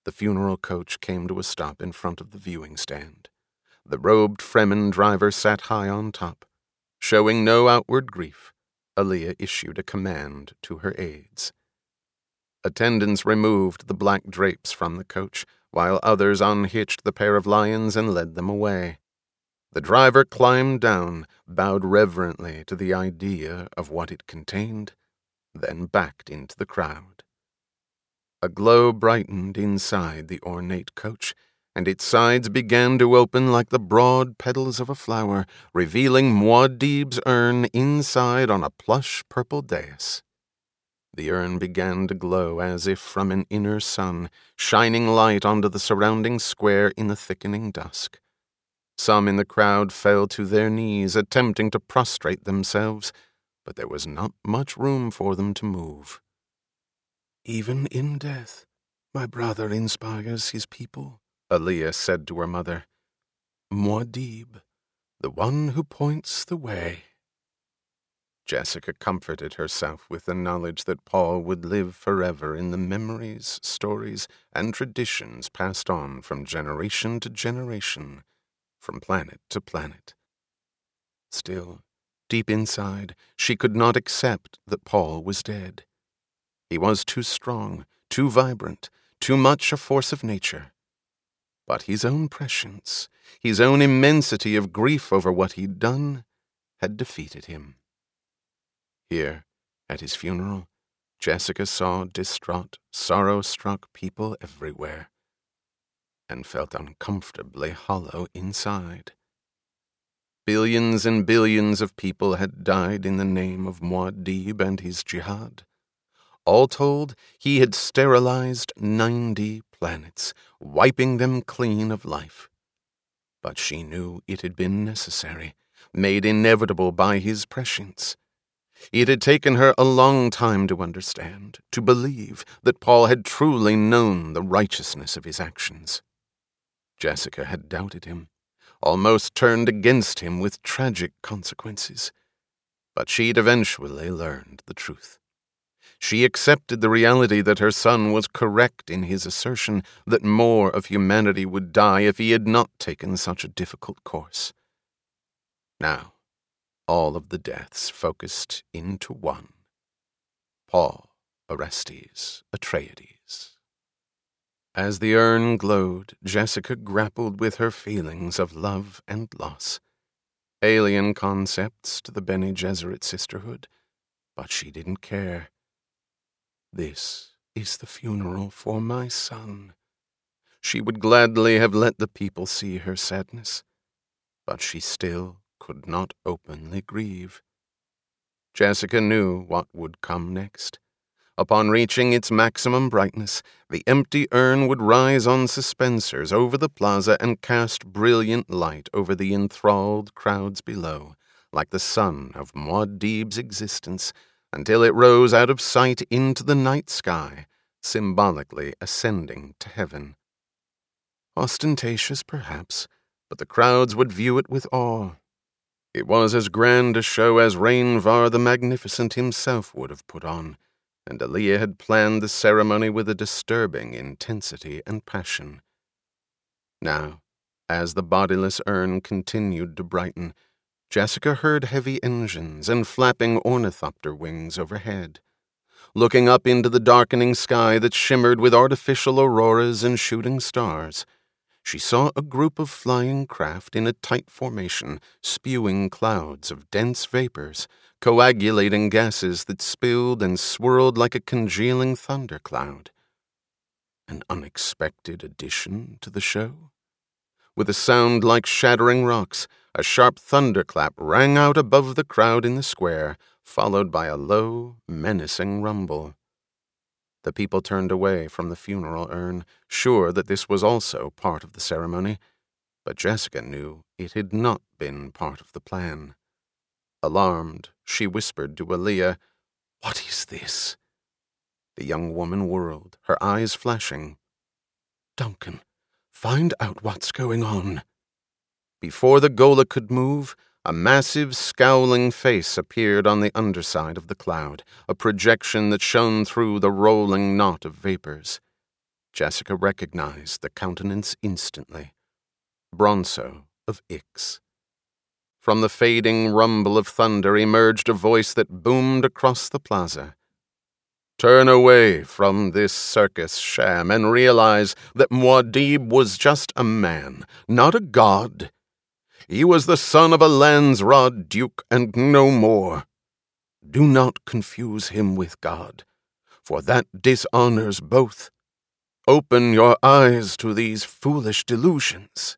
the funeral coach came to a stop in front of the viewing stand. The robed Fremen driver sat high on top. Showing no outward grief, Aaliyah issued a command to her aides. Attendants removed the black drapes from the coach, while others unhitched the pair of lions and led them away. The driver climbed down, bowed reverently to the idea of what it contained, then backed into the crowd. A glow brightened inside the ornate coach, and its sides began to open like the broad petals of a flower, revealing Muad'Dib's urn inside on a plush purple dais. The urn began to glow as if from an inner sun, shining light onto the surrounding square in the thickening dusk. Some in the crowd fell to their knees, attempting to prostrate themselves, but there was not much room for them to move. "Even in death, my brother inspires his people," Aaliyah said to her mother. "Muad'Dib, the one who points the way." Jessica comforted herself with the knowledge that Paul would live forever in the memories, stories, and traditions passed on from generation to generation, from planet to planet. Still, deep inside, she could not accept that Paul was dead. He was too strong, too vibrant, too much a force of nature. But his own prescience, his own immensity of grief over what he'd done, had defeated him. Here, at his funeral, Jessica saw distraught, sorrow-struck people everywhere, and felt uncomfortably hollow inside. Billions and billions of people had died in the name of Muad'Dib and his jihad. All told, he had sterilized 90 planets, wiping them clean of life. But she knew it had been necessary, made inevitable by his prescience. It had taken her a long time to understand, to believe that Paul had truly known the righteousness of his actions. Jessica had doubted him, almost turned against him with tragic consequences. But she'd eventually learned the truth. She accepted the reality that her son was correct in his assertion that more of humanity would die if he had not taken such a difficult course. Now, all of the deaths focused into one: Paul Orestes Atreides. As the urn glowed, Jessica grappled with her feelings of love and loss, alien concepts to the Bene Gesserit sisterhood, but she didn't care. This is the funeral for my son. She would gladly have let the people see her sadness, but she still could not openly grieve. Jessica knew what would come next. Upon reaching its maximum brightness, the empty urn would rise on suspensors over the plaza and cast brilliant light over the enthralled crowds below, like the sun of Muad'Dib's existence, until it rose out of sight into the night sky, symbolically ascending to heaven. Ostentatious, perhaps, but the crowds would view it with awe. It was as grand a show as Rainvar the Magnificent himself would have put on, and Aaliyah had planned the ceremony with a disturbing intensity and passion. Now, as the bodiless urn continued to brighten, Jessica heard heavy engines and flapping ornithopter wings overhead. Looking up into the darkening sky that shimmered with artificial auroras and shooting stars, she saw a group of flying craft in a tight formation, spewing clouds of dense vapors, coagulating gases that spilled and swirled like a congealing thundercloud. An unexpected addition to the show? With a sound like shattering rocks, a sharp thunderclap rang out above the crowd in the square, followed by a low, menacing rumble. The people turned away from the funeral urn, sure that this was also part of the ceremony, but Jessica knew it had not been part of the plan. Alarmed, she whispered to Aaliyah, "What is this?" The young woman whirled, her eyes flashing. "Duncan, find out what's going on." Before the Ghola could move, a massive, scowling face appeared on the underside of the cloud, a projection that shone through the rolling knot of vapors. Jessica recognized the countenance instantly. Bronso of Ix. From the fading rumble of thunder emerged a voice that boomed across the plaza. Turn away from this circus sham and realize that Muad'Dib was just a man, not a god. He was the son of a Landsraad duke and no more. Do not confuse him with God, for that dishonors both. Open your eyes to these foolish delusions.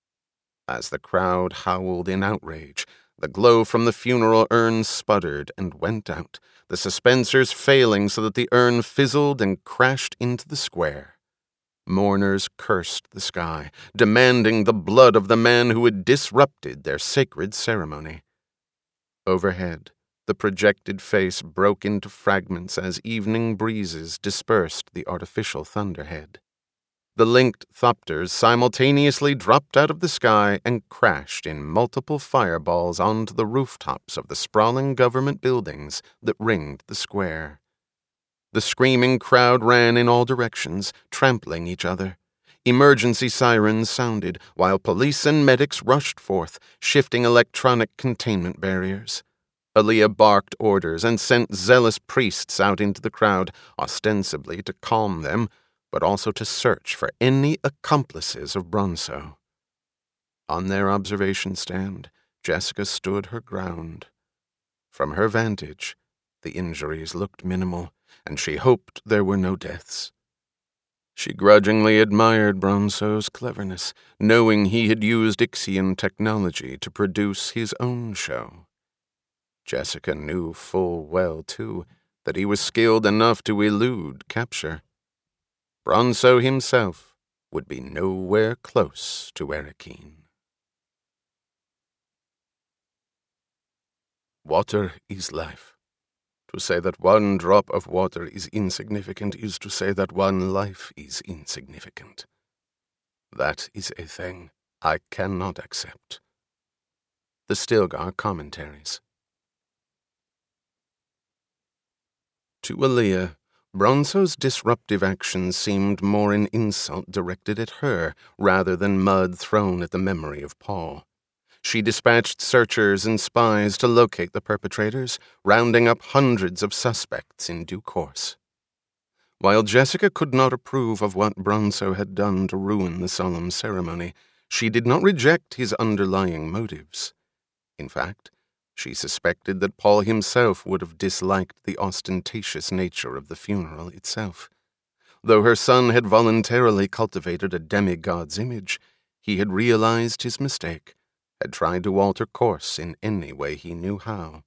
As the crowd howled in outrage, the glow from the funeral urn sputtered and went out, the suspensors failing so that the urn fizzled and crashed into the square. Mourners cursed the sky, demanding the blood of the man who had disrupted their sacred ceremony. Overhead, the projected face broke into fragments as evening breezes dispersed the artificial thunderhead. The linked thopters simultaneously dropped out of the sky and crashed in multiple fireballs onto the rooftops of the sprawling government buildings that ringed the square. The screaming crowd ran in all directions, trampling each other. Emergency sirens sounded, while police and medics rushed forth, shifting electronic containment barriers. Aaliyah barked orders and sent zealous priests out into the crowd, ostensibly to calm them, but also to search for any accomplices of Bronso. On their observation stand, Jessica stood her ground. From her vantage, the injuries looked minimal, and she hoped there were no deaths. She grudgingly admired Bronso's cleverness, knowing he had used Ixian technology to produce his own show. Jessica knew full well, too, that he was skilled enough to elude capture. Bronso himself would be nowhere close to Arakeen. Water is life. To say that one drop of water is insignificant is to say that one life is insignificant. That is a thing I cannot accept. The Stilgar Commentaries. To Aaliyah, Bronso's disruptive actions seemed more an insult directed at her rather than mud thrown at the memory of Paul. She dispatched searchers and spies to locate the perpetrators, rounding up hundreds of suspects in due course. While Jessica could not approve of what Bronso had done to ruin the solemn ceremony, she did not reject his underlying motives. In fact, she suspected that Paul himself would have disliked the ostentatious nature of the funeral itself. Though her son had voluntarily cultivated a demigod's image, he had realized his mistake, had tried to alter course in any way he knew how.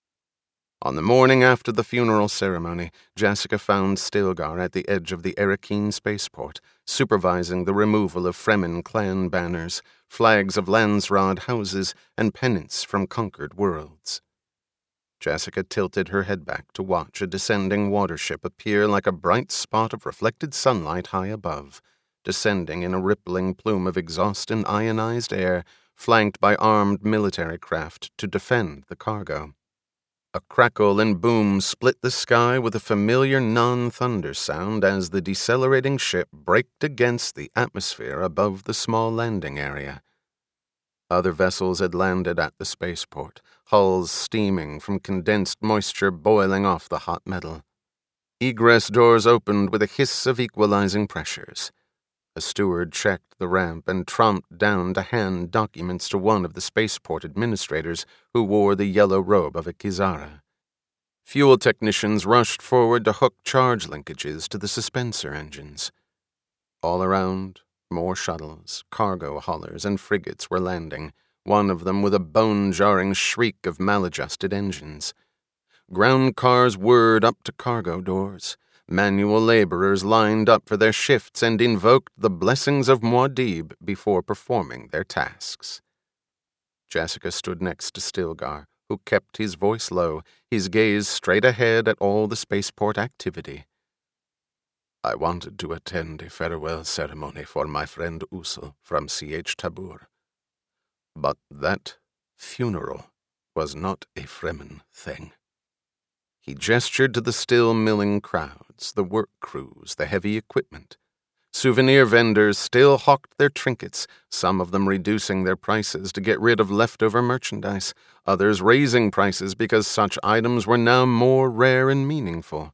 On the morning after the funeral ceremony, Jessica found Stilgar at the edge of the Arakeen spaceport, supervising the removal of Fremen clan banners, flags of Landsraad houses, and pennants from conquered worlds. Jessica tilted her head back to watch a descending watership appear like a bright spot of reflected sunlight high above, descending in a rippling plume of exhaust and ionized air, flanked by armed military craft to defend the cargo. A crackle and boom split the sky with a familiar non-thunder sound as the decelerating ship braked against the atmosphere above the small landing area. Other vessels had landed at the spaceport, hulls steaming from condensed moisture boiling off the hot metal. Egress doors opened with a hiss of equalizing pressures. A steward checked the ramp and tromped down to hand documents to one of the spaceport administrators who wore the yellow robe of a Kizara. Fuel technicians rushed forward to hook charge linkages to the suspensor engines. All around, more shuttles, cargo haulers, and frigates were landing, one of them with a bone-jarring shriek of maladjusted engines. Ground cars whirred up to cargo doors. Manual laborers lined up for their shifts and invoked the blessings of Muad'Dib before performing their tasks. Jessica stood next to Stilgar, who kept his voice low, his gaze straight ahead at all the spaceport activity. I wanted to attend a farewell ceremony for my friend Usul from C.H. Tabur. But that funeral was not a Fremen thing. He gestured to the still milling crowds, the work crews, the heavy equipment. Souvenir vendors still hawked their trinkets, some of them reducing their prices to get rid of leftover merchandise, others raising prices because such items were now more rare and meaningful.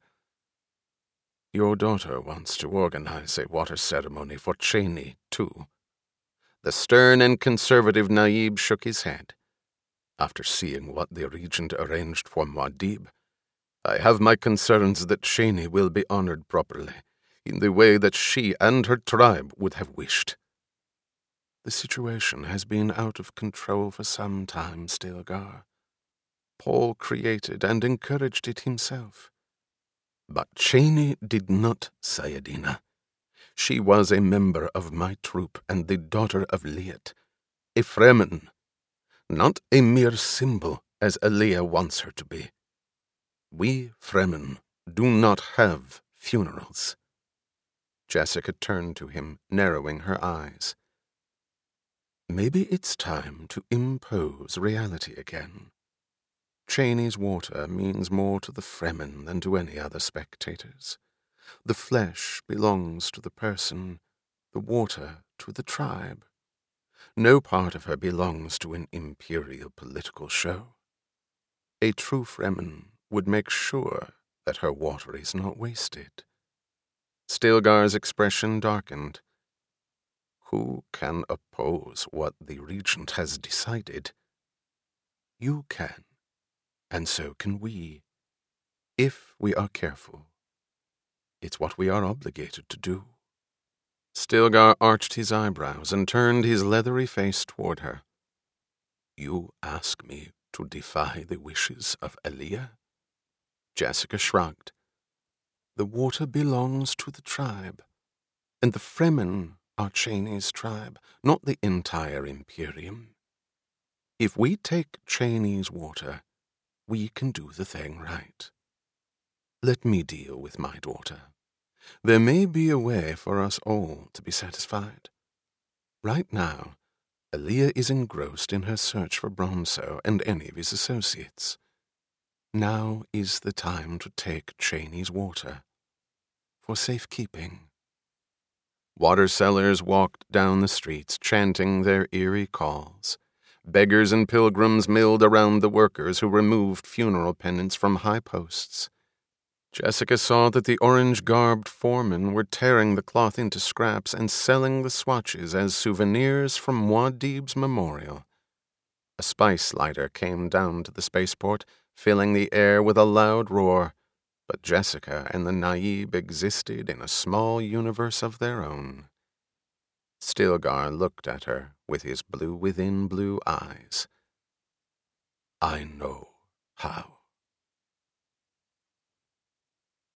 Your daughter wants to organize a water ceremony for Cheney, too. The stern and conservative Naib shook his head. After seeing what the regent arranged for Muad'Dib, I have my concerns that Cheney will be honored properly, in the way that she and her tribe would have wished. The situation has been out of control for some time, Stilgar. Paul created and encouraged it himself. But Cheney did not, Sayadina. She was a member of my troop and the daughter of Liet, a Fremen, not a mere symbol as Alia wants her to be. We Fremen do not have funerals. Jessica turned to him, narrowing her eyes. Maybe it's time to impose reality again. Cheney's water means more to the Fremen than to any other spectators. The flesh belongs to the person, the water to the tribe. No part of her belongs to an imperial political show. A true Fremen would make sure that her water is not wasted. Stilgar's expression darkened. Who can oppose what the regent has decided? You can, and so can we, if we are careful. It's what we are obligated to do. Stilgar arched his eyebrows and turned his leathery face toward her. You ask me to defy the wishes of Alia? Jessica shrugged. The water belongs to the tribe, and the Fremen are Cheney's tribe, not the entire Imperium. If we take Cheney's water, we can do the thing right. Let me deal with my daughter. There may be a way for us all to be satisfied. Right now, Alia is engrossed in her search for Bronso and any of his associates. Now is the time to take Cheney's water, for safekeeping. Water sellers walked down the streets, chanting their eerie calls. Beggars and pilgrims milled around the workers who removed funeral pennants from high posts. Jessica saw that the orange-garbed foremen were tearing the cloth into scraps and selling the swatches as souvenirs from Muad'Dib's memorial. A spice lighter came down to the spaceport, filling the air with a loud roar, but Jessica and the Naib existed in a small universe of their own. Stilgar looked at her with his blue-within-blue eyes. I know